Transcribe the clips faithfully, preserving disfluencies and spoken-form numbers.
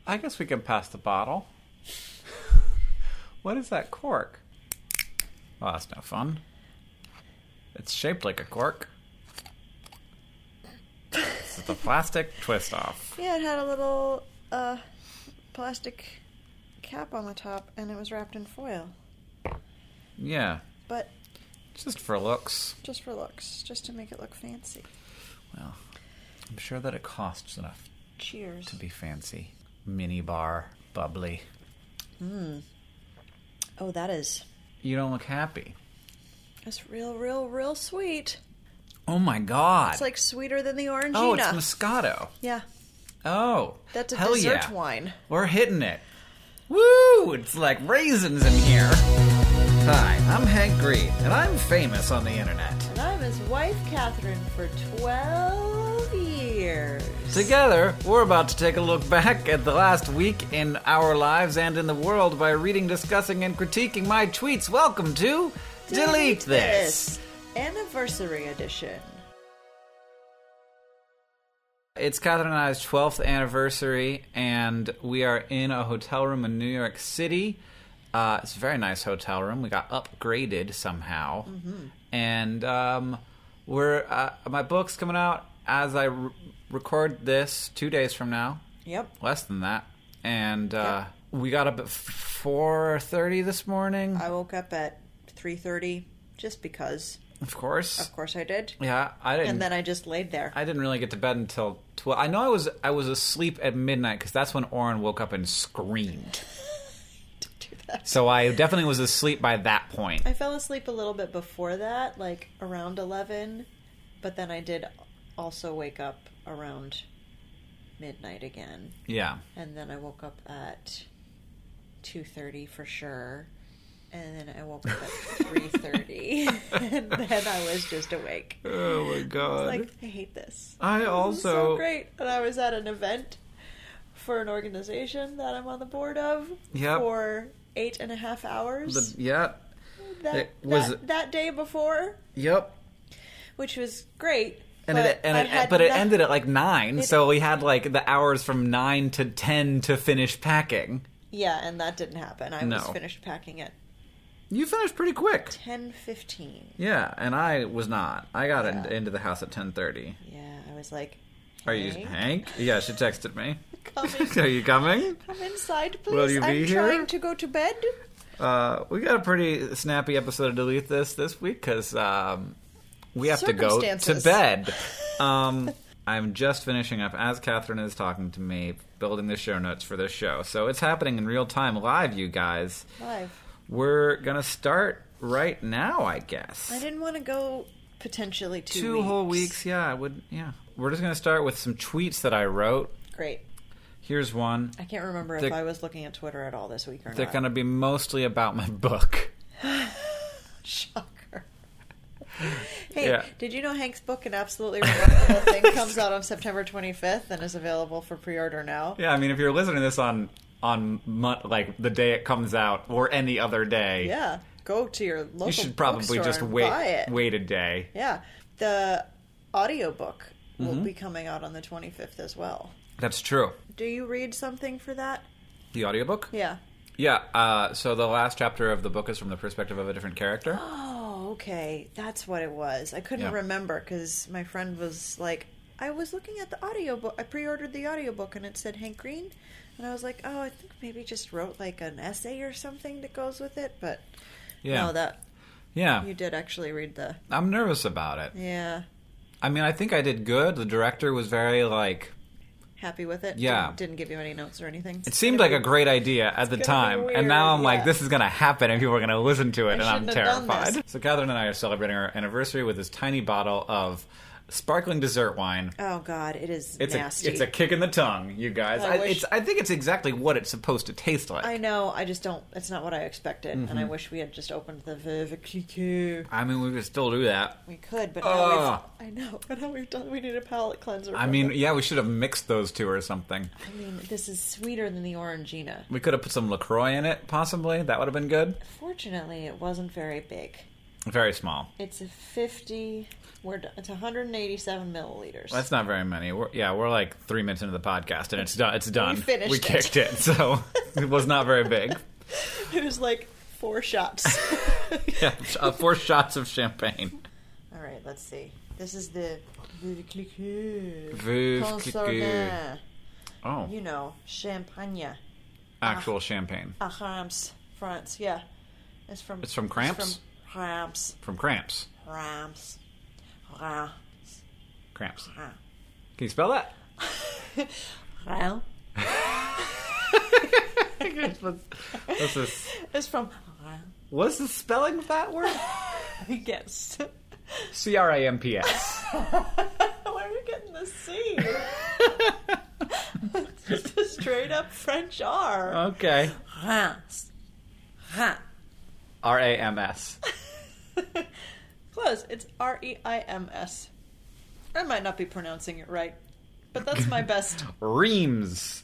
I guess we can pass the bottle. What is that cork? Oh, that's no fun. It's shaped like a cork. It's the plastic twist off. Yeah, it had a little uh, plastic cap on the top, and it was wrapped in foil. Yeah. But just for looks. Just for looks. Just to make it look fancy. Well, I'm sure that it costs enough. Cheers. To be fancy. Mini bar. Bubbly. Mmm. Oh, that is... You don't look happy. It's real, real, real sweet. Oh my god. It's like sweeter than the Orangina. Oh, it's Moscato. Yeah. Oh. That's a hell dessert yeah. wine. We're hitting it. Woo! It's like raisins in here. Hi, I'm Hank Green, and I'm famous on the internet. And I'm his wife, Catherine, for twelve years. Together, we're about to take a look back at the last week in our lives and in the world by reading, discussing, and critiquing my tweets. Welcome to Delete, Delete This. this. Anniversary edition. It's Catherine and I's twelfth anniversary, and we are in a hotel room in New York City. Uh, it's a very nice hotel room. We got upgraded somehow. Mm-hmm. And um, we're uh, my book's coming out as I re- record this two days from now. Yep. Less than that. And uh, yep. we got up at four thirty this morning. I woke up at three thirty just because. Of course. Of course I did. Yeah, I didn't. And then I just laid there. I didn't really get to bed until twelve. I know I was I was asleep at midnight because that's when Oren woke up and screamed. Don't do that. So I definitely was asleep by that point. I fell asleep a little bit before that, like around eleven, but then I did also wake up around midnight again. Yeah. And then I woke up at two thirty for sure. And then I woke up at three thirty, and then I was just awake. Oh my god! I was like, I hate this. I this also is so great, and I was at an event for an organization that I'm on the board of yep. for eight and a half hours. The, yeah, that, it was that, that day before. Yep, which was great. And but it and it, but it not, ended at like nine, it, so we had like the hours from nine to ten to finish packing. Yeah, and that didn't happen. I no. was finished packing at. You finished pretty quick. ten fifteen. Yeah, and I was not. I got yeah. in, into the house at ten thirty. Yeah, I was like, Hank? Are you Hank? Yeah, she texted me. Coming. Are you coming? Come inside, please. Will you be I'm here? trying to go to bed. Uh, we got a pretty snappy episode of Delete This this week because um, we have to go to bed. Um, I'm just finishing up, as Catherine is talking to me, building the show notes for this show. So it's happening in real time, live, you guys. Live. We're going to start right now, I guess. I didn't want to go potentially two, two weeks. whole weeks, yeah. I would, yeah. We're just going to start with some tweets that I wrote. Great. Here's one. I can't remember they're, if I was looking at Twitter at all this week or they're not. They're going to be mostly about my book. Shocker. Hey, yeah. Did you know Hank's book, An Absolutely Remarkable Thing, comes out on September twenty-fifth and is available for pre-order now? Yeah, I mean, if you're listening to this on... on like the day it comes out or any other day, yeah, go to your local. You should probably just wait wait a day. Yeah, the audiobook will mm-hmm. be coming out on the twenty-fifth as well. That's true. Do you read something for that? The audiobook? Yeah. Yeah. Uh, so the last chapter of the book is from the perspective of a different character. Oh, okay, that's what it was. I couldn't yeah. remember because my friend was like, I was looking at the audiobook. I pre-ordered the audiobook and it said Hank Green. And I was like, oh, I think maybe just wrote like an essay or something that goes with it. But yeah. no, that yeah. you did actually read the... I'm nervous about it. Yeah. I mean, I think I did good. The director was very, like... happy with it? Yeah. Didn't, didn't give you any notes or anything? It seemed like be, a great idea at the time. Weird, and now I'm yeah. like, this is going to happen and people are going to listen to it. I and I'm terrified. This. So Catherine and I are celebrating our anniversary with this tiny bottle of... sparkling dessert wine. Oh God, it is it's nasty. A, it's a kick in the tongue, you guys. I, I, wish... it's, I think it's exactly what it's supposed to taste like. I know. I just don't. It's not what I expected, mm-hmm. and I wish we had just opened the Veuve Clicquot. I mean, we could still do that. We could, but uh, now we've, I know. But now we've done. We need a palate cleanser. I mean, it. yeah, we should have mixed those two or something. I mean, this is sweeter than the Orangina. We could have put some LaCroix in it, possibly. That would have been good. Fortunately, it wasn't very big. Very small. It's a fifty. We're it's one hundred eighty-seven milliliters. That's not very many. We're, yeah, we're like three minutes into the podcast, and it's done. It's done. We finished. We kicked it, it so it was not very big. It was like four shots. Yeah, uh, four shots of champagne. All right, let's see. This is the Veuve Clicquot. Veuve Clicquot. Oh, you know, champagne. Actual ah, champagne. Ah, Reims, France. Yeah, it's from. It's from Cramps. It's from Reims. From Cramps. Reims. Reims. Cramps. Can you spell that? Reims. What's this? It's from. What's the spelling of that word? I guess. C R A M P S. Why are you getting the C? It's just a straight up French R. Okay. Reims. Reims. R A M S. Close. It's R E I M S. I might not be pronouncing it right, but that's my best. Reams.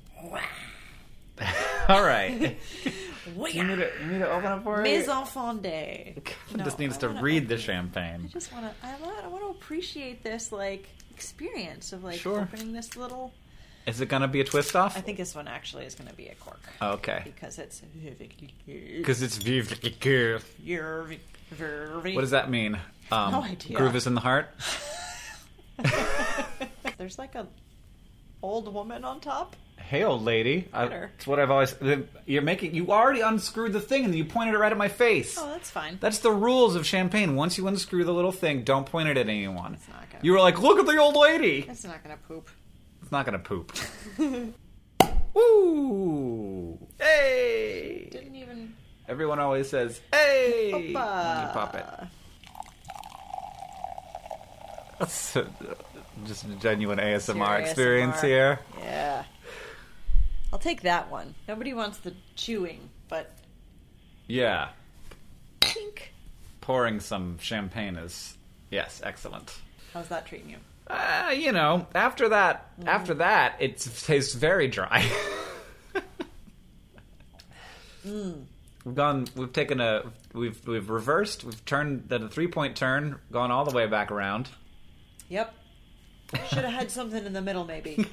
All right. You need, to, you need to open it for me? Mes enfants day. No, just needs to read the champagne. I just want to. I want. I want to appreciate this like experience of like sure. opening this little. Is it going to be a twist off? I think this one actually is going to be a cork. Okay. Because it's because it's Veuve Clicquot. What does that mean? Um, no idea. Groove is in the heart. There's like a old woman on top. Hey, old lady. I, that's what I've always... You're making... You already unscrewed the thing and you pointed it right at my face. Oh, that's fine. That's the rules of champagne. Once you unscrew the little thing, don't point it at anyone. It's not gonna you were like, look at the old lady. It's not going to poop. It's not going to poop. Woo! Hey! Didn't even... Everyone always says, hey! Opa. And you pop it. That's a, just a genuine A S M R Serious experience A S M R. here. Yeah. I'll take that one. Nobody wants the chewing, but... Yeah. Pink. Pouring some champagne is, yes, excellent. How's that treating you? Uh, you know, after that, mm. after that, it tastes very dry. mm. We've gone, we've taken a, we've we've reversed, we've turned, done a three-point turn, gone all the way back around. Yep. Should have had something in the middle, maybe.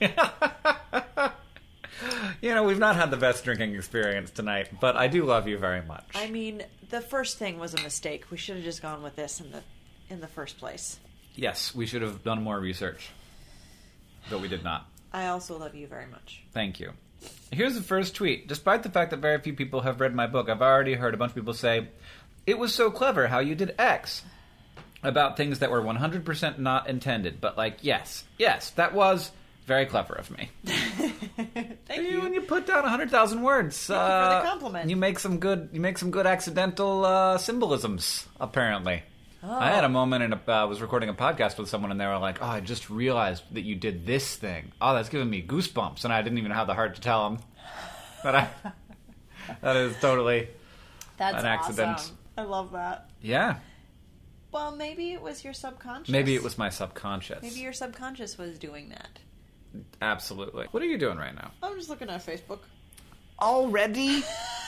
You know, we've not had the best drinking experience tonight, but I do love you very much. I mean, the first thing was a mistake. We should have just gone with this in the in the first place. Yes, we should have done more research, but we did not. I also love you very much. Thank you. Here's the first tweet. Despite the fact that very few people have read my book, I've already heard a bunch of people say, "It was so clever how you did X," about things that were one hundred percent not intended. But, like, yes, yes, that was very clever of me. Thank you. When you put down one hundred thousand words, Thank uh, you for the compliment. You make some good, you make some good accidental uh, symbolisms, apparently. Oh. I had a moment and I uh, was recording a podcast with someone and they were like, "Oh, I just realized that you did this thing. Oh, that's giving me goosebumps." And I didn't even have the heart to tell them. But I, that is totally that's an accident. Awesome. I love that. Yeah. Well, maybe it was your subconscious. Maybe it was my subconscious. Maybe your subconscious was doing that. Absolutely. What are you doing right now? I'm just looking at Facebook. Already?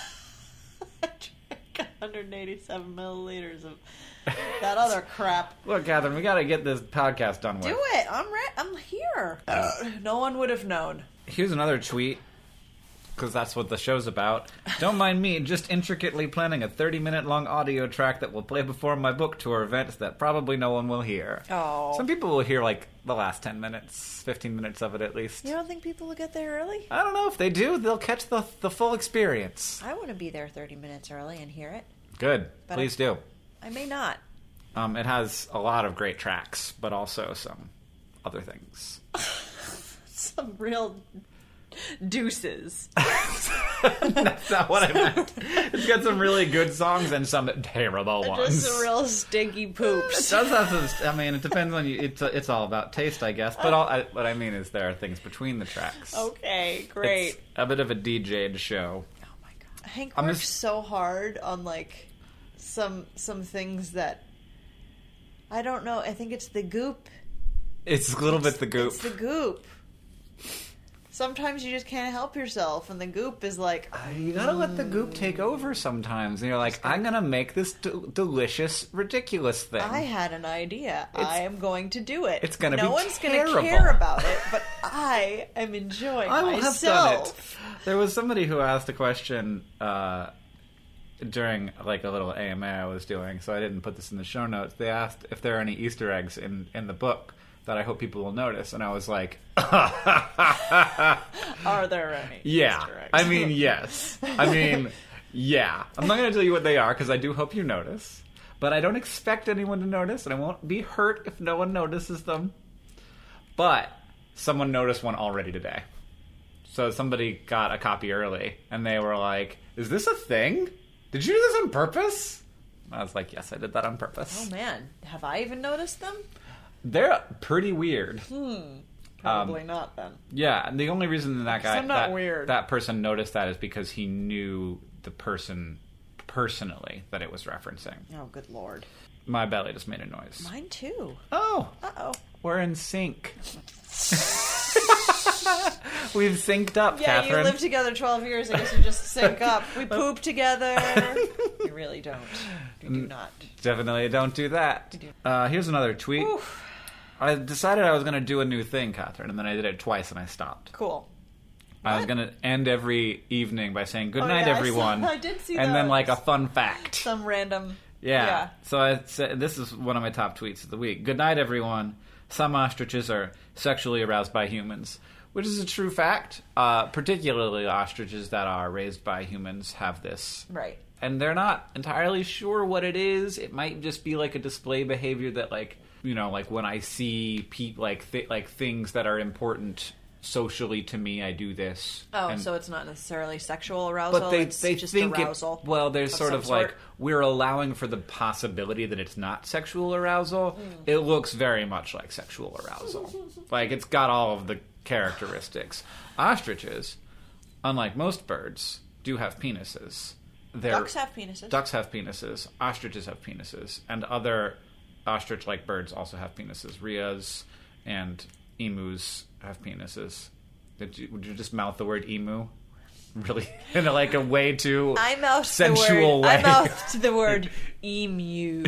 I drank one hundred eighty-seven milliliters of that other crap. Look, Catherine, we got to get this podcast done with. Do it. I'm re- I'm here. Uh, no one would have known. Here's another tweet, because that's what the show's about. Don't mind me, just intricately planning a thirty-minute long audio track that will play before my book tour events that probably no one will hear. Oh. Some people will hear, like, the last ten minutes, fifteen minutes of it at least. You don't think people will get there early? I don't know. If they do, they'll catch the the full experience. I want to be there thirty minutes early and hear it. Good. But Please I, do. I may not. Um, it has a lot of great tracks, but also some other things. Some real deuces. That's not what I meant. It's got some really good songs and some terrible ones. Just some real stinky poops. It does have some, I mean, it depends on you. It's, it's all about taste, I guess. But all, I, what I mean is there are things between the tracks. Okay, great. It's a bit of a D J'd show. Oh my god. Hank I'm works just... so hard on, like, some some things that... I don't know. I think it's the goop. It's a little it's, bit the goop. It's the goop. sometimes you just can't help yourself, and the goop is like... Uh, you gotta mm. let the goop take over sometimes. And you're like, I'm gonna make this d- delicious, ridiculous thing. I had an idea. It's, I am going to do it. It's gonna no be No one's terrible. gonna care about it, but I am enjoying I will myself. have done it. There was somebody who asked a question uh, during like a little A M A I was doing, so I didn't put this in the show notes. They asked if there are any Easter eggs in, in the book that I hope people will notice, and I was like, are there any yeah, Easter eggs? I mean, yes. I mean, yeah. I'm not going to tell you what they are, because I do hope you notice, but I don't expect anyone to notice, and I won't be hurt if no one notices them. But someone noticed one already today. So somebody got a copy early, and they were like, is this a thing? Did you do this on purpose? I was like, yes, I did that on purpose. Oh, man. Have I even noticed them? They're pretty weird. Hmm. Probably um, not, then. Yeah, and the only reason that guy, I'm not that, weird. that person noticed that is because he knew the person personally that it was referencing. Oh, good lord. My belly just made a noise. Mine, too. Oh. Uh-oh. We're in sync. We've synced up, yeah, Catherine. You lived together twelve years. I guess you just sync up. We poop together. You really don't. You do not. Definitely don't do that. Do. Uh, here's another tweet. Oof. I decided I was going to do a new thing, Catherine, and then I did it twice and I stopped. Cool. I what? was going to end every evening by saying good oh, night, yeah, everyone. I, saw, I did see that. And then like a fun fact. Some random... Yeah. yeah. So I said, this is one of my top tweets of the week. Good night, everyone. Some ostriches are sexually aroused by humans. Which is a true fact. Uh, particularly ostriches that are raised by humans have this. Right. And they're not entirely sure what it is. It might just be like a display behavior that, like, you know, like when I see pe- like th- like things that are important socially to me, I do this. Oh, and, so it's not necessarily sexual arousal. But they it's they just think arousal. It, well, there's of sort of sort. like we're allowing for the possibility that it's not sexual arousal. Mm. It looks very much like sexual arousal. Like it's got all of the characteristics. Ostriches, unlike most birds, do have penises. They're, ducks have penises. Ducks have penises. Ostriches have penises. And other ostrich-like birds also have penises. Rheas and emus have penises. Did you, would you just mouth the word emu? Really? In a, like a way too I mouthed sensual the word, way. I mouthed the word emu.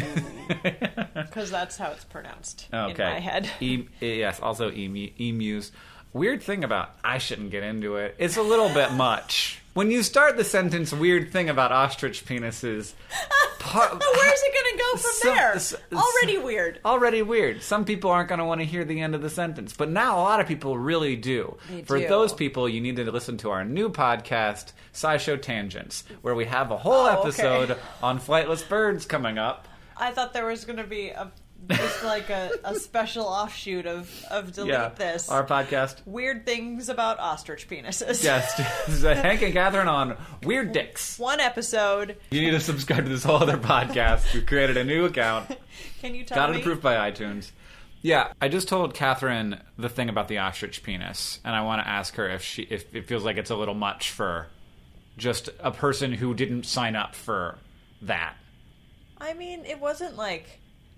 Because that's how it's pronounced okay. in my head. E- yes, also emu, emus. Weird thing about, I shouldn't get into it. It's a little bit much. When you start the sentence, weird thing about ostrich penises. Par- Where's it going to go from some, there? S- already weird. Already weird. Some people aren't going to want to hear the end of the sentence. But now a lot of people really do. They For do. those people, you need to listen to our new podcast, SciShow Tangents, where we have a whole oh, episode okay. on flightless birds coming up. I thought there was going to be a just like a, a special offshoot of, of Delete yeah, This. Our podcast. Weird things about ostrich penises. Yes. Hank and Catherine on Weird Dicks. One episode. You need to subscribe to this whole other podcast. We created a new account. Can you tell Got me? it approved by iTunes. Yeah, I just told Catherine the thing about the ostrich penis, and I want to ask her if she if it feels like it's a little much for just a person who didn't sign up for that. I mean, it wasn't like...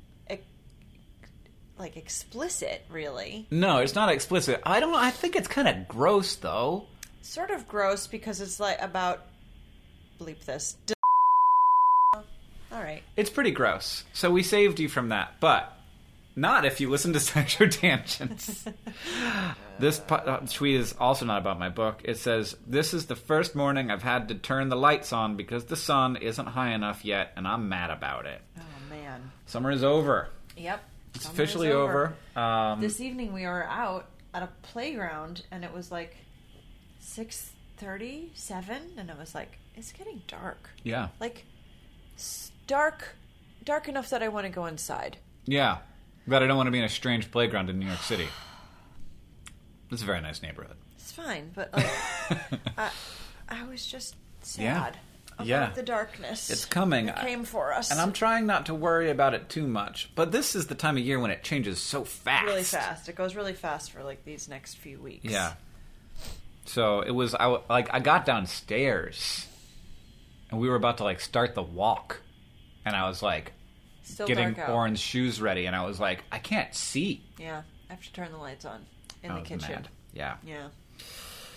like explicit, really. No, it's not explicit. I don't know. I think it's kind of gross, though. Sort of gross because it's like about bleep this. All right. It's pretty gross. So we saved you from that, but not if you listen to SciShow Tangents. This po- uh, tweet is also not about my book. It says, "This is the first morning I've had to turn the lights on because the sun isn't high enough yet, and I'm mad about it." Oh man. Summer is over. Yep. It's officially over. over. Um, this evening we were out at a playground, and it was like six thirty, seven, and it was like, it's getting dark. Yeah. Like, dark, dark enough that I want to go inside. Yeah. But I don't want to be in a strange playground in New York City. It's a very nice neighborhood. It's fine, but like, I, I was just sad. Yeah. About yeah. the darkness. It's coming. It came for us. And I'm trying not to worry about it too much. But this is the time of year when it changes so fast. Really fast. It goes really fast for like these next few weeks. Yeah. So it was, I, like, I got downstairs and we were about to like start the walk. And I was like, Still getting dark out. orange shoes ready. And I was like, I can't see. Yeah. I have to turn the lights on in I the was kitchen. mad. Yeah. Yeah.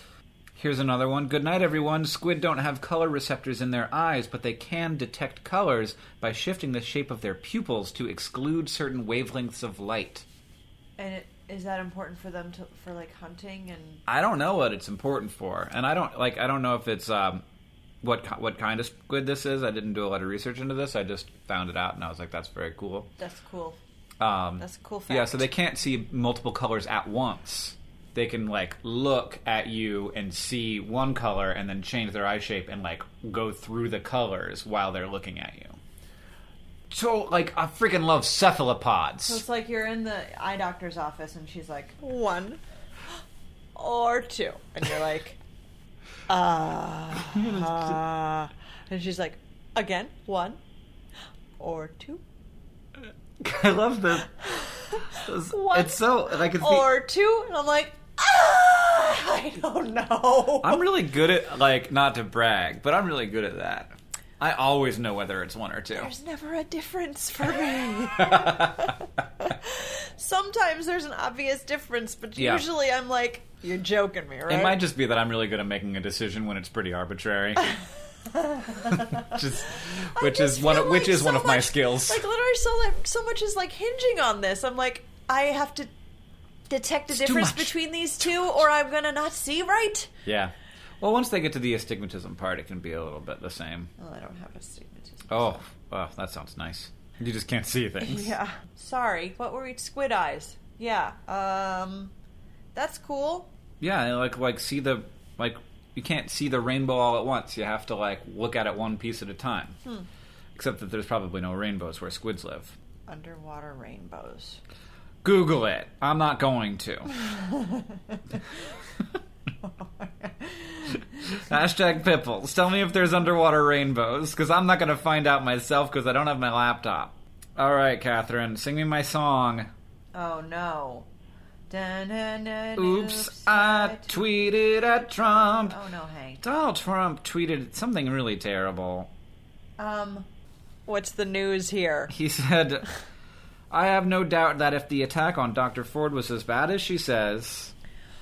Here's another one. Good night, everyone. Squid don't have color receptors in their eyes, but they can detect colors by shifting the shape of their pupils to exclude certain wavelengths of light. And it, is that important for them to for like hunting and? I don't know what it's important for, and I don't like. I don't know if it's um, what what kind of squid this is. I didn't do a lot of research into this. I just found it out, and I was like, "That's very cool." That's cool. Um, That's a cool fact. Yeah, so they can't see multiple colors at once. They can, like, look at you and see one color and then change their eye shape and, like, go through the colors while they're looking at you. So, like, I freaking love cephalopods. So it's like you're in the eye doctor's office and she's like, one or two. And you're like, uh, uh. And she's like, again, one or two. I love the... One it's so, like, it's or the, two. And I'm like, ah, I don't know. I'm really good at, like, not to brag, but I'm really good at that. I always know whether it's one or two. There's never a difference for me. Sometimes there's an obvious difference, but yeah. Usually I'm like, you're joking me, right? It might just be that I'm really good at making a decision when it's pretty arbitrary. just, which is one, of, like which is so one of much, my skills. Like literally, so like, so much is like hinging on this. I'm like, I have to detect a it's difference between these two, or I'm gonna not see right. Yeah. Well, once they get to the astigmatism part, it can be a little bit the same. Well, I don't have astigmatism. Oh, so. oh, that sounds nice. You just can't see things. Yeah. Sorry. What were we? Squid eyes. Yeah. Um, that's cool. Yeah, like like see the like you can't see the rainbow all at once. You have to like look at it one piece at a time. Hmm. Except that there's probably no rainbows where squids live. Underwater rainbows. Google it. I'm not going to. Hashtag Pipples. Tell me if there's underwater rainbows, because I'm not going to find out myself because I don't have my laptop. All right, Catherine, sing me my song. Oh, no. Dun-dun-dun-dun. Oops, I tweeted at Trump. Oh, no, Hank. Donald Trump tweeted something really terrible. Um, what's the news here? He said, I have no doubt that if the attack on Doctor Ford was as bad as she says...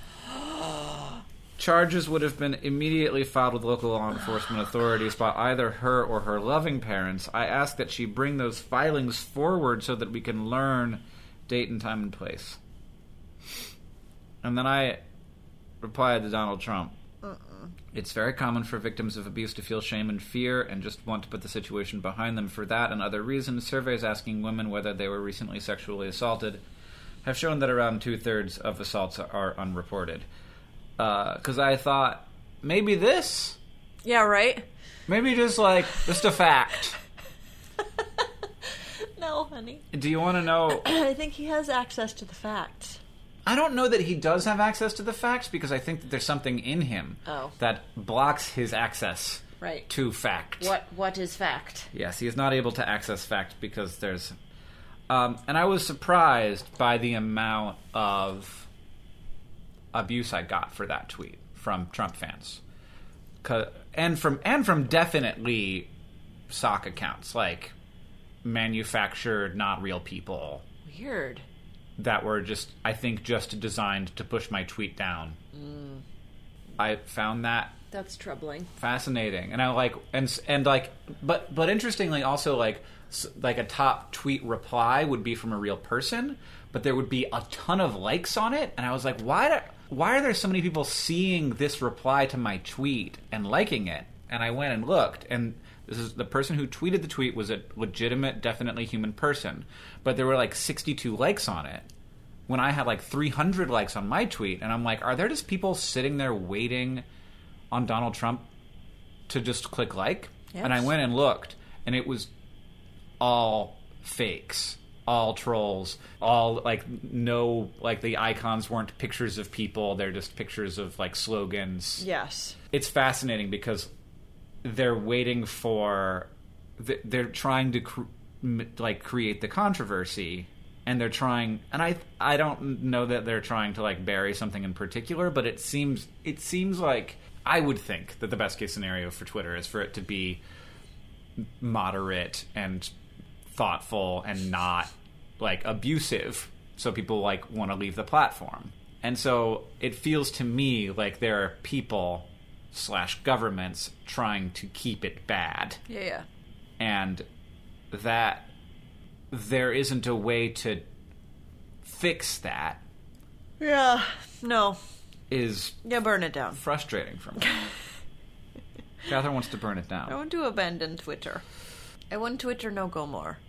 charges would have been immediately filed with local law enforcement authorities by either her or her loving parents. I ask that she bring those filings forward so that we can learn date and time and place. And then I replied to Donald Trump. Uh-uh. It's very common for victims of abuse to feel shame and fear and just want to put the situation behind them. For that and other reasons, surveys asking women whether they were recently sexually assaulted have shown that around two-thirds of assaults are unreported. Because uh, I thought, maybe this? Yeah, right? Maybe just, like, just a fact. No, honey. Do you want to know... I think he has access to the facts. I don't know that he does have access to the facts, because I think that there's something in him oh. that blocks his access right. to fact. What What is fact? Yes, he is not able to access fact because there's... Um, and I was surprised by the amount of... abuse I got for that tweet from Trump fans, and from and from definitely sock accounts like manufactured, not real people. Weird. That were just, I think, just designed to push my tweet down. Mm. I found that that's troubling, fascinating, and I like and and like, but but interestingly, also like like a top tweet reply would be from a real person, but there would be a ton of likes on it, and I was like, why? Do, Why are there so many people seeing this reply to my tweet and liking it? And I went and looked, and this is the person who tweeted the tweet was a legitimate, definitely human person. But there were like sixty-two likes on it when I had like three hundred likes on my tweet. And I'm like, are there just people sitting there waiting on Donald Trump to just click like? Yes. And I went and looked, and it was all fakes. All trolls, all, like, no, like, the icons weren't pictures of people, they're just pictures of, like, slogans. Yes. It's fascinating because they're waiting for, they're trying to, like, create the controversy, and they're trying, and I I don't know that they're trying to, like, bury something in particular, but it seems, it seems like, I would think that the best case scenario for Twitter is for it to be moderate and thoughtful and not like abusive, so people like want to leave the platform. And so it feels to me like there are people slash governments trying to keep it bad. Yeah, yeah. And that there isn't a way to fix that. Yeah, no. Is yeah, burn it down. Frustrating for me. Catherine wants to burn it down. I want to abandon Twitter. I want Twitter no go more.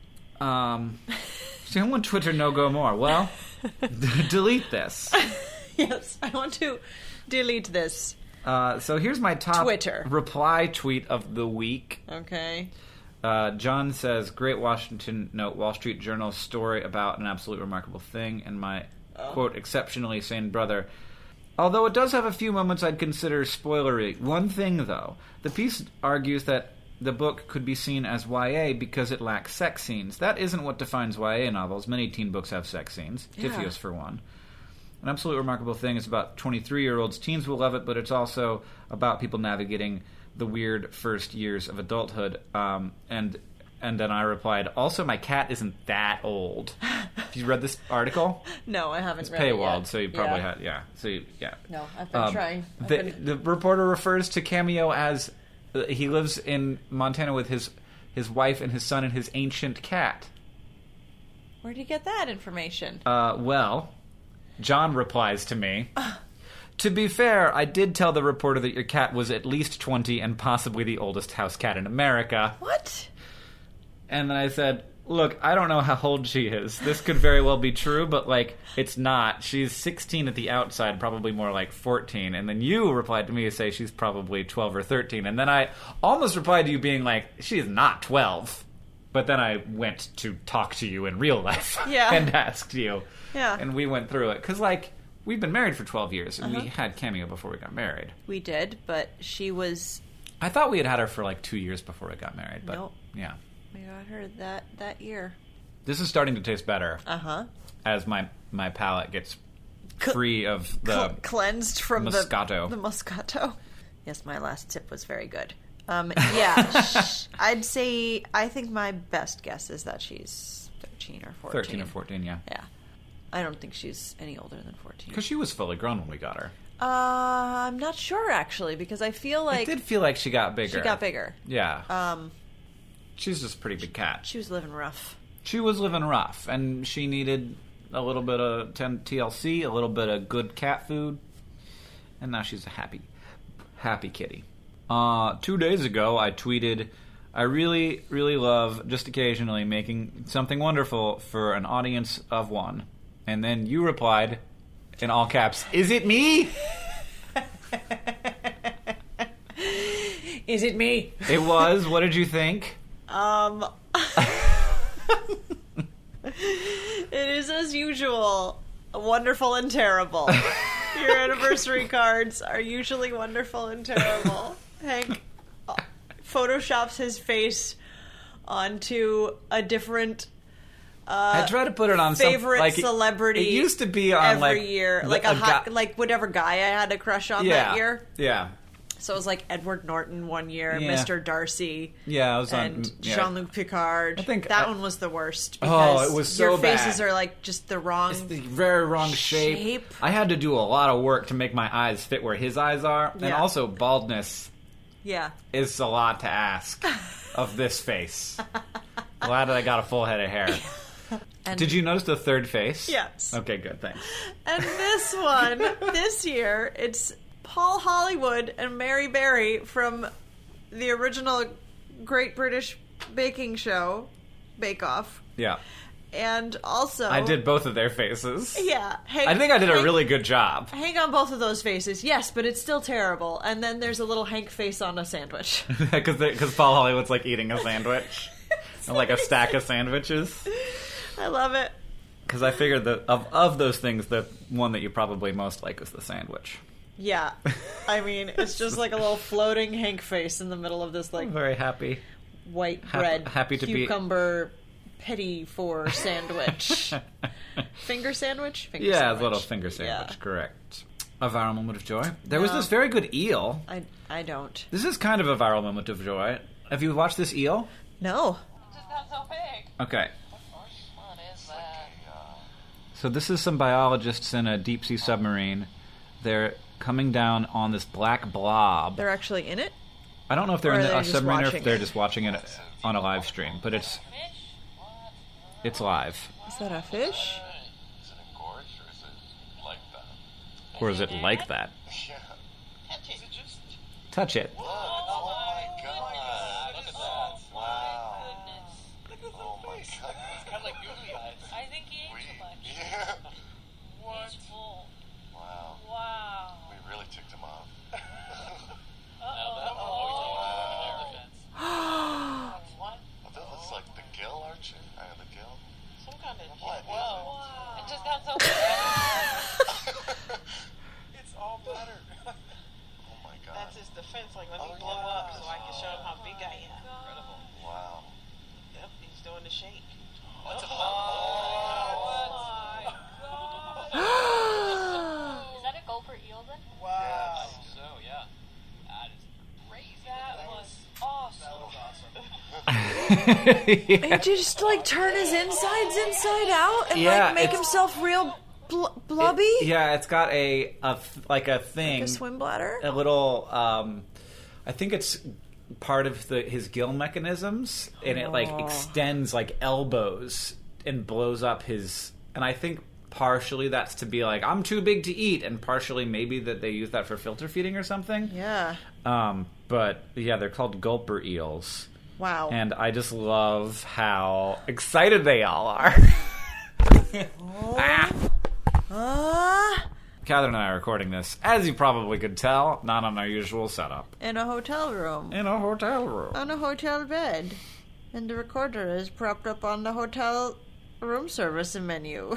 Um, so I want Twitter no go more. Well, d- delete this. Yes, I want to delete this. Uh, so here's my top Twitter reply tweet of the week. Okay. Uh, John says, great Washington, no, Wall Street Journal story about an absolutely remarkable thing, and my, oh. quote, exceptionally sane brother. Although it does have a few moments I'd consider spoilery. One thing, though. The piece argues that the book could be seen as Y A because it lacks sex scenes. That isn't what defines Y A novels. Many teen books have sex scenes. Yeah. Typhius, for one. An absolutely remarkable thing is about twenty-three-year-olds. Teens will love it, but it's also about people navigating the weird first years of adulthood. Um, and and then I replied, also, my cat isn't that old. Have you read this article? No, I haven't it's read paywalled, it yet. so you probably yeah. had, yeah. So you, yeah. No, I've been um, trying. I've the, been... the reporter refers to Cameo as uh, he lives in Montana with his his wife and his son and his ancient cat. Where'd you get that information? Uh, well, John replies to me. Uh. To be fair, I did tell the reporter that your cat was at least twenty and possibly the oldest house cat in America. What? And then I said, look, I don't know how old she is. This could very well be true, but, like, it's not. She's sixteen at the outside, probably more like fourteen. And then you replied to me to say she's probably twelve or thirteen. And then I almost replied to you being like, she is not twelve. But then I went to talk to you in real life yeah. and asked you. Yeah. And we went through it. Because, like, we've been married for twelve years, and uh-huh. we had Cameo before we got married. We did, but she was... I thought we had had her for, like, two years before we got married. But nope. Yeah. We got her that, that year. This is starting to taste better. Uh-huh. As my, my palate gets free of the... Cl- cleansed from Moscato. The, the Moscato. Yes, my last tip was very good. Um, yeah, sh- I'd say... I think my best guess is that she's thirteen or fourteen. thirteen or fourteen, yeah. Yeah. I don't think she's any older than fourteen. Because she was fully grown when we got her. Uh, I'm not sure, actually, because I feel like... It did feel like she got bigger. She got bigger. Yeah. Um, She's just a pretty big cat. She was living rough. She was living rough, and she needed a little bit of T L C, a little bit of good cat food, and now she's a happy, happy kitty. Uh, two days ago, I tweeted, I really, really love, just occasionally, making something wonderful for an audience of one. And then you replied, in all caps, is it me? Is it me? It was. What did you think? Um... It is, as usual, wonderful and terrible. Your anniversary cards are usually wonderful and terrible. Hank photoshops his face onto a different... Uh, I try to put it on favorite some, like, celebrity. It used to be on every like year, like a, a hot, guy, like whatever guy I had a crush on yeah, that year. Yeah. So it was like Edward Norton one year, yeah. Mister Darcy. Yeah, I was on and yeah. Jean-Luc Picard. I think that I, one was the worst. Oh, it was so your bad. faces are like just the wrong, it's the very wrong shape. shape. I had to do a lot of work to make my eyes fit where his eyes are, and yeah. also baldness. Yeah, is a lot to ask of this face. Glad that I got a full head of hair. And did you notice the third face? Yes. Okay, good, thanks. And this one, this year, it's Paul Hollywood and Mary Berry from the original Great British Baking Show, Bake Off. Yeah. And also... I did both of their faces. Yeah. Hang, I think I did hang, a really good job. Hang on both of those faces, yes, but it's still terrible. And then there's a little Hank face on a sandwich. Because Paul Hollywood's like eating a sandwich. And like a stack of sandwiches. I love it. Because I figured that of, of those things, the one that you probably most like is the sandwich. Yeah. I mean, it's just like a little floating Hank face in the middle of this, like... I'm very happy. White Ha- bread, happy to cucumber, be... petit four sandwich. Finger sandwich? Finger yeah, sandwich. a little finger sandwich, yeah. correct. A viral moment of joy. There no, was this very good eel. I, I don't. This is kind of a viral moment of joy. Have you watched this eel? No. It's just not so big. Okay. What is that? So this is some biologists in a deep-sea submarine. They're coming down on this black blob. They're actually in it? I don't know if they're in the, a submarine or if they're just watching it on a live stream, but it's it's live. Is that a fish? Is it a gorge or is it like that? Or is it like that? Yeah. Touch it. Just... Touch it. Look. Oh my god. Look at that. Wow. Look at the Oh my face. god. It's kind of like googly eyes. I think he ate too much. Yeah. What? He's full. Wow. Wow. We really ticked him off. What? Well, that looks like the gill archer. Uh, the gill. Some kind of What? Wow. Wow. It just has so It's all better. Oh my god. That's his defense. Like, let me Oh, blow yeah. up so I can show him how big I am. Incredible. Wow. Yep, he's doing the shake. What's a Oh, my God. Is that a gulper eel then? Wow. Yes. So, yeah. That is crazy. That was awesome. That was awesome. He just like turn his insides inside out and Yeah, like make it's- himself real bl- blubby. It- yeah, it's got a, a th- like a thing, Like a swim bladder. a little. Um, I think it's part of the his gill mechanisms, and it like Oh. extends like elbows and blows up his. And I think partially that's to be like I'm too big to eat, and partially maybe that they use that for filter feeding or something. Yeah. Um, but yeah, they're called gulper eels. Wow. And I just love how excited they all are. Ah. Ah. Catherine and I are recording this, as you probably could tell, not on our usual setup. In a hotel room. In a hotel room. On a hotel bed. And the recorder is propped up on the hotel room service menu.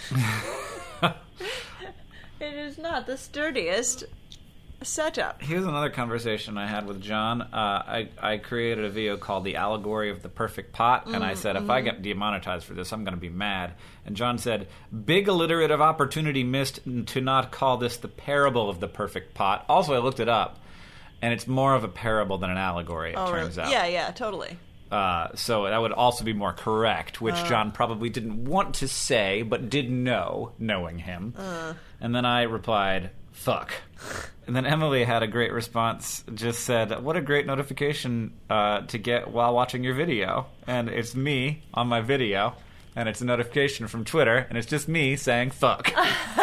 It is not the sturdiest setup. Here's another conversation I had with John. Uh, I, I created a video called The Allegory of the Perfect Pot, and I said, if I get demonetized for this, I'm going to be mad. And John said, big alliterative opportunity missed to not call this the parable of the perfect pot. Also, I looked it up, and it's more of a parable than an allegory, it Oh, turns really? out. Yeah, yeah, totally. Uh, so that would also be more correct, which John probably didn't want to say, but did know, knowing him. Uh. And then I replied, fuck. And then Emily had a great response, just said, what a great notification uh, to get while watching your video. And it's me on my video, and it's a notification from Twitter, and it's just me saying fuck.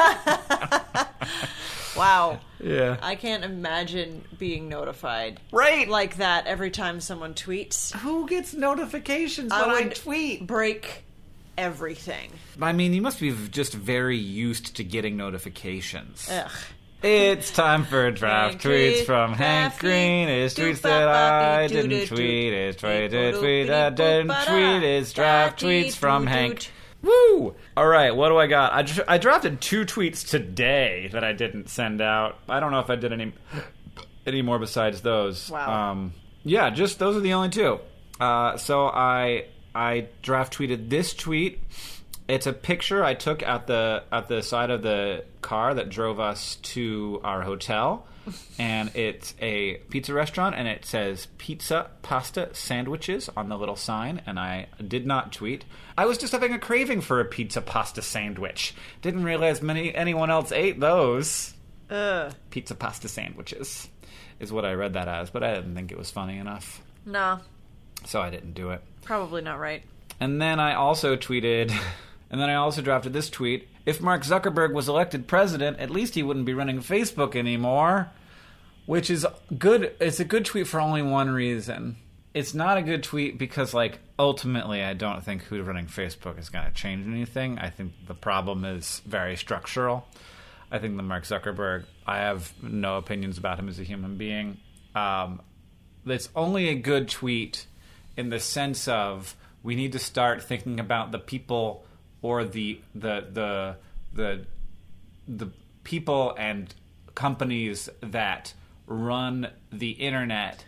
Wow. Yeah. I can't imagine being notified Right! like that every time someone tweets. Who gets notifications I when I would tweet? break everything. I mean, you must be just very used to getting notifications. Ugh. It's time for draft Hank tweets Green, from Hank Daffy, Green. It's doo tweets ba that ba I dee doo didn't doo tweet. doo. It's tweet, Dee it's doo tweet doo I doo didn't ba da. tweet. It's draft Da tweets dee from doo Hank. doot. Woo! All right, what do I got? I, dr- I drafted two tweets today that I didn't send out. I don't know if I did any any more besides those. Wow. Um, yeah, just those are the only two. Uh, so I I draft tweeted this tweet. It's a picture I took at the at the side of the car that drove us to our hotel, and it's a pizza restaurant, and it says pizza, pasta, sandwiches on the little sign, and I did not tweet. I was just having a craving for a pizza, pasta sandwich. Didn't realize many anyone else ate those. Ugh. Pizza, pasta sandwiches is what I read that as, but I didn't think it was funny enough, No, so I didn't do it. probably not right. And then I also tweeted, and then I also drafted this tweet. If Mark Zuckerberg was elected president, at least he wouldn't be running Facebook anymore. Which is good. It's a good tweet for only one reason. It's not a good tweet because, like, ultimately I don't think who's running Facebook is going to change anything. I think the problem is very structural. I think that Mark Zuckerberg, I have no opinions about him as a human being. Um, it's only a good tweet in the sense of we need to start thinking about the people or the the the the the people and companies that run the internet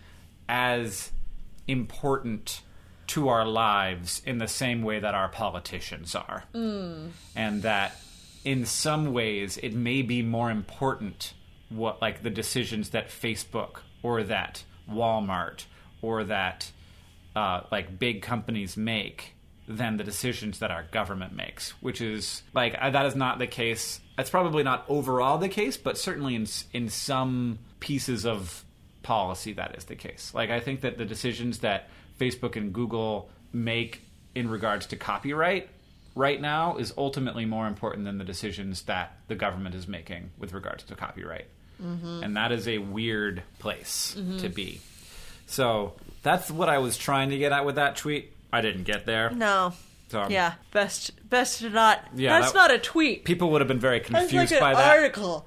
as important to our lives in the same way that our politicians are. Mm. And that in some ways it may be more important what like the decisions that Facebook or that Walmart or that uh, like big companies make than the decisions that our government makes, which is, like, uh, that is not the case. That's probably not overall the case, but certainly in in some pieces of policy that is the case. Like, I think that the decisions that Facebook and Google make in regards to copyright right now is ultimately more important than the decisions that the government is making with regards to copyright. Mm-hmm. And that is a weird place mm-hmm. to be. So that's what I was trying to get at with that tweet. I didn't get there. No. So, um, yeah, best best to not. Yeah, that's that, not a tweet. People would have been very confused that's like by an that. Article.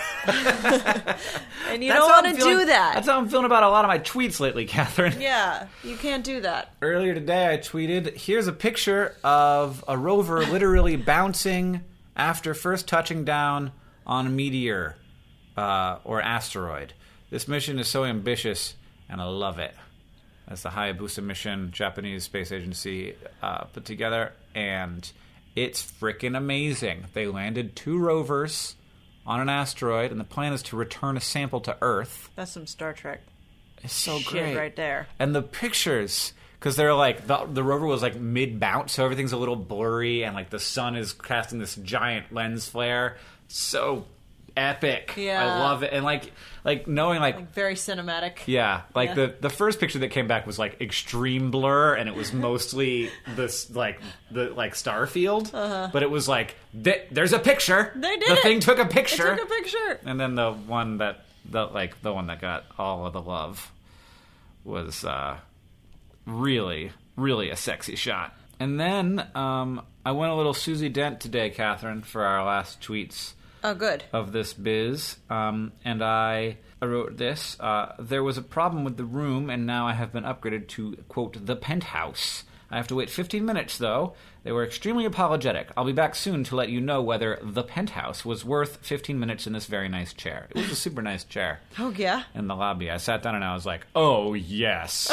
And you that's don't want to feeling, do that. That's how I'm feeling about a lot of my tweets lately, Catherine. Yeah, you can't do that. Earlier today, I tweeted, here's a picture of a rover literally bouncing after first touching down on a meteor uh, or asteroid. This mission is so ambitious, and I love it. That's the Hayabusa mission, Japanese space agency uh, put together, and it's freaking amazing. They landed two rovers on an asteroid, and the plan is to return a sample to Earth. That's some Star Trek. It's so shit great right there. And the pictures, because they're like the, the rover was like mid bounce, so everything's a little blurry, and like the sun is casting this giant lens flare. So epic. Yeah, I love it. And like like knowing like, like very cinematic. Yeah, like yeah. the the first picture that came back was like extreme blur, and it was mostly this like the like star field, uh-huh. but it was like th- there's a picture. They did the it. thing took a picture. It took a picture. And then the one that the like the one that got all of the love was uh, really really a sexy shot. And then um, I went a little Susie Dent today, Catherine, for our last tweets. Oh, good. Of this biz, um, and I, I wrote this. Uh, there was a problem with the room, and now I have been upgraded to, quote, the penthouse. I have to wait fifteen minutes, though. They were extremely apologetic. I'll be back soon to let you know whether the penthouse was worth fifteen minutes in this very nice chair. It was a super nice chair. Oh, yeah? In the lobby. I sat down and I was like, oh, yes.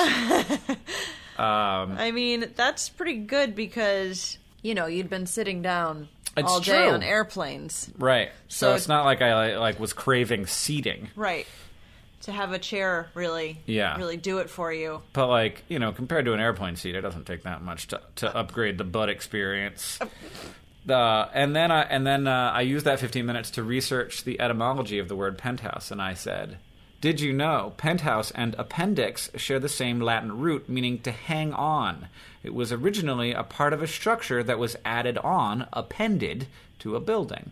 um, I mean, that's pretty good because, you know, you'd been sitting down It's all day true. on airplanes. Right. So, So it's not like I like was craving seating. Right. To have a chair really Yeah. really do it for you. But like, you know, compared to an airplane seat, it doesn't take that much to, to upgrade the butt experience. Uh, and then I and then uh, I used that fifteen minutes to research the etymology of the word penthouse, and I said, did you know penthouse and appendix share the same Latin root, meaning to hang on? It was originally a part of a structure that was added on, appended, to a building.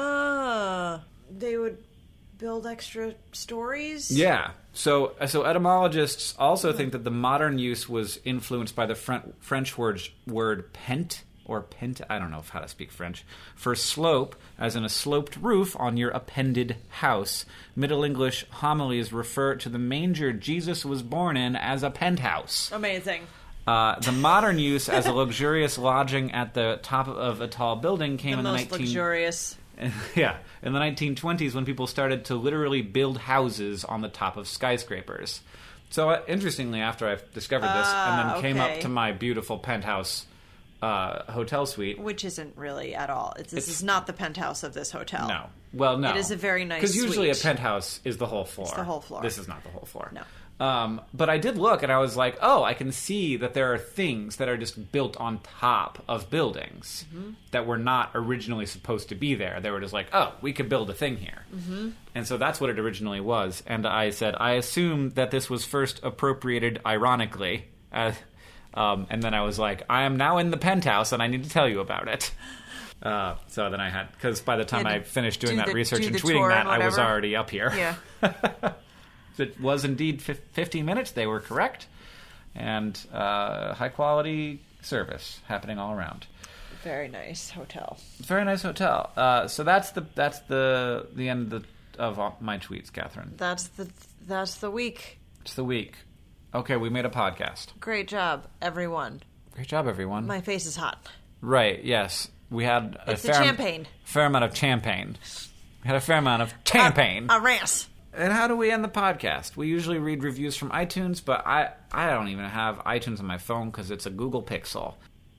Ah, they would build extra stories? Yeah. So so etymologists also think that the modern use was influenced by the Fren- French word, word pent, or pent, I don't know how to speak French, for slope, as in a sloped roof on your appended house. Middle English homilies refer to the manger Jesus was born in as a penthouse. Amazing. Uh, the modern use as a luxurious lodging at the top of a tall building came The in the most nineteen luxurious. Yeah, in the nineteen twenties when people started to literally build houses on the top of skyscrapers. So uh, interestingly, after I discovered this Ah, and then came okay. up to my beautiful penthouse uh, hotel suite. Which isn't really at all. It's, this It's- is not the penthouse of this hotel. No. Well, no. It is a very nice Because usually suite. a penthouse is the whole floor. It's the whole floor. This is not the whole floor. No. Um, but I did look, and I was like, oh, I can see that there are things that are just built on top of buildings Mm-hmm. that were not originally supposed to be there. They were just like, oh, we could build a thing here. Mm-hmm. And so that's what it originally was. And I said, I assume that this was first appropriated ironically. Uh, um, and then I was like, I am now in the penthouse, and I need to tell you about it. Uh, so then I had, because by the time You had I to finished doing do that the- research do and the tweeting tour that, and I was whatever. already up here. Yeah. It was indeed fif- fifteen minutes. They were correct. And uh, high quality service happening all around. Very nice hotel. Very nice hotel. Uh, so that's the that's the the end of, the, of all my tweets, Catherine. That's the that's the week. It's the week. Okay, we made a podcast. Great job, everyone. Great job, everyone. My face is hot. Right, yes. We had a It's the fair, champagne. fair amount of champagne. We had a fair amount of champagne. A rants. And how do we end the podcast? We usually read reviews from iTunes, but I, I don't even have iTunes on my phone because it's a Google Pixel.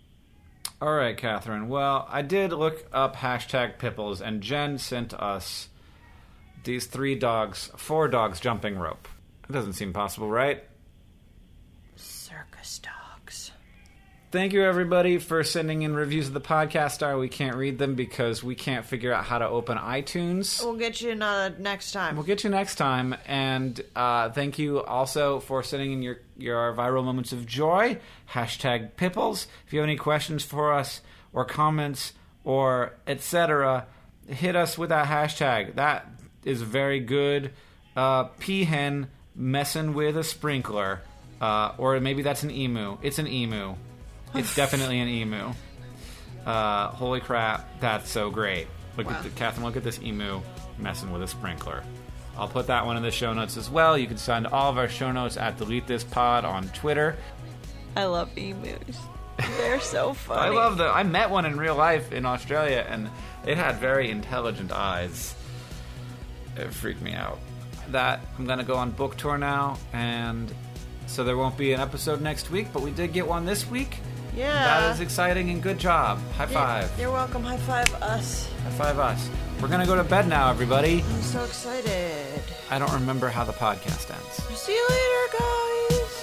All right, Catherine. Well, I did look up hashtag Pipples, and Jen sent us these three dogs, four dogs jumping rope. It doesn't seem possible, right? Circus dogs. Thank you, everybody, for sending in reviews of the podcast star. We can't read them because we can't figure out how to open iTunes. We'll get you uh, next time. We'll get you next time. And uh, thank you also for sending in your, your viral moments of joy. Hashtag Pipples. If you have any questions for us or comments or et cetera, hit us with that hashtag. That is very good. Uh, peahen messing with a sprinkler. Uh, or maybe that's an emu. It's an emu. It's definitely an emu. Uh, holy crap, that's so great. Look wow. at the, Catherine, look at this emu messing with a sprinkler. I'll put that one in the show notes as well. You can find all of our show notes at Delete This Pod on Twitter. I love emus. They're so funny. I love them. I met one in real life in Australia, and it had very intelligent eyes. It freaked me out. That I'm going to go on book tour now, and so there won't be an episode next week, but we did get one this week. Yeah. That is exciting, and good job. High five. You're welcome. High five us. High five us. We're going to go to bed now, everybody. I'm so excited. I don't remember how the podcast ends. See you later, guys.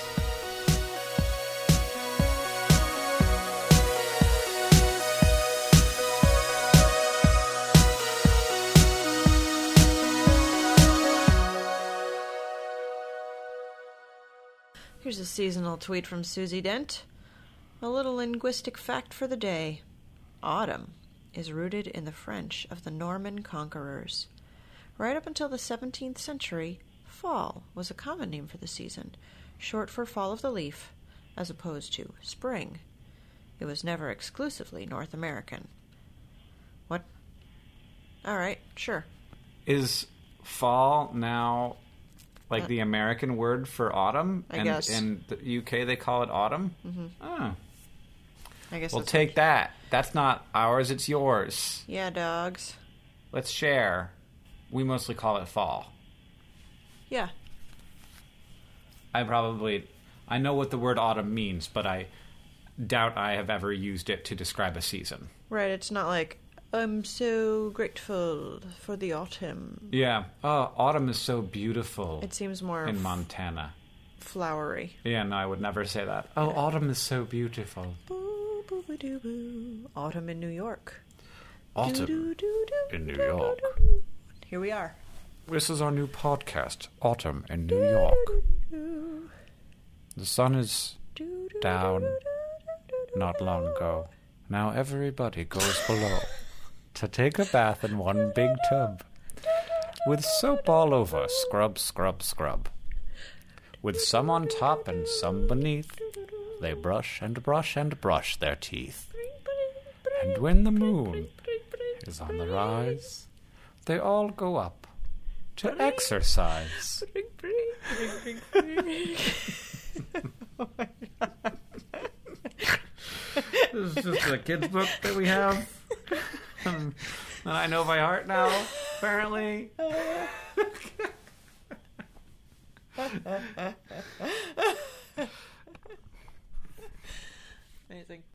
Here's a seasonal tweet from Susie Dent. A little linguistic fact for the day. Autumn is rooted in the French of the Norman conquerors. Right up until the seventeenth century, fall was a common name for the season, short for fall of the leaf, as opposed to spring. It was never exclusively North American. What? All right, sure. Is fall now like Uh, the American word for autumn? I and guess. in the U K they call it autumn? Mm-hmm. Oh. I guess Well, that's take that. That's not ours, it's yours. Yeah, dogs. Let's share. We mostly call it fall. Yeah. I probably... I know what the word autumn means, but I doubt I have ever used it to describe a season. Right, it's not like, I'm so grateful for the autumn. Yeah. Oh, autumn is so beautiful. It seems more in f- Montana. flowery. Yeah, no, I would never say that. Oh, autumn is so beautiful. Boo, boo, boo, doo, boo. Autumn in New York. Autumn Doo, doo, doo, in New doo, doo, York. doo, doo. Here we are. This is our new podcast, Autumn in New York. The sun is down not long ago. Now everybody goes below to take a bath in one big tub. With soap all over, scrub, scrub, scrub. With some on top and some beneath, they brush and brush and brush their teeth. And when the moon is on the rise, they all go up to exercise. Oh my God. This is just a kid's book that we have. Um, and I know by heart now, apparently. Amazing.